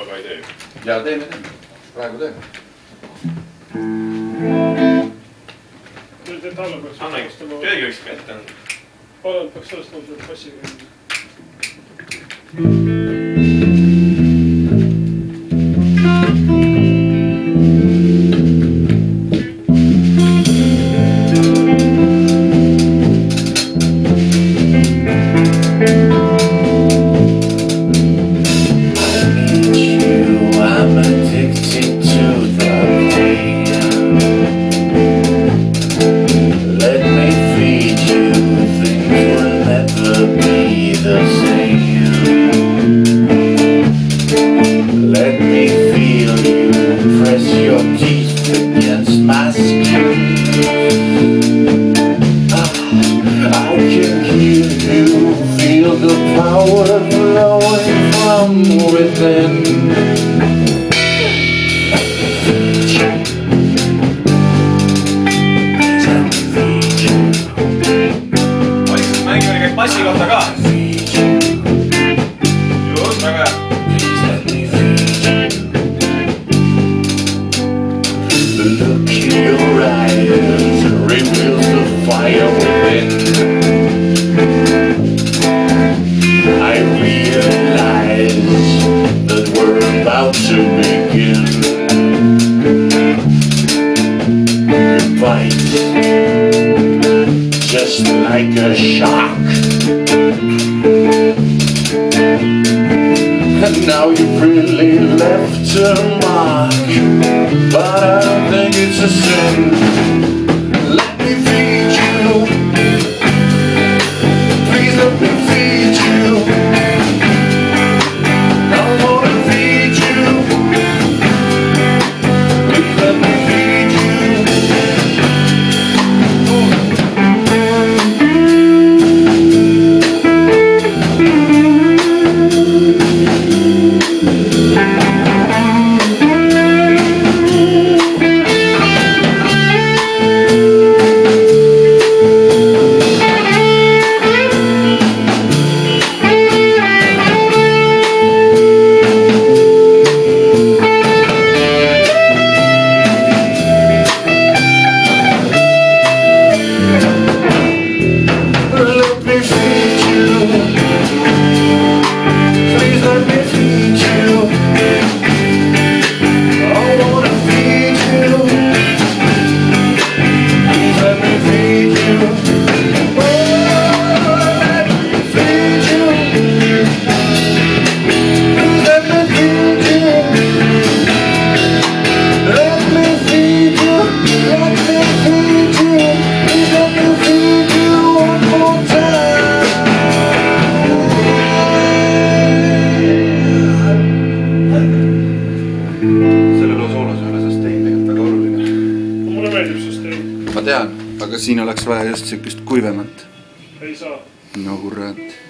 aga ei tee. Ja teeme. Praegu teeme. Anna, keegi võiks kätte anda. Palun peaks sellest nõudnud passiga. Passi kohta ka. Just, väga hea. The look in your eyes reveals the fire within. I realize that we're about to begin. It bites just like a shark. And now you've really left a mark, but I don't think it's a sin. Let me feed you. Please let me feed you. I wanna feed you. Please let me feed you. Ma tean, aga siin oleks vaja just sükest kuivemat. Ei saa. No kurat.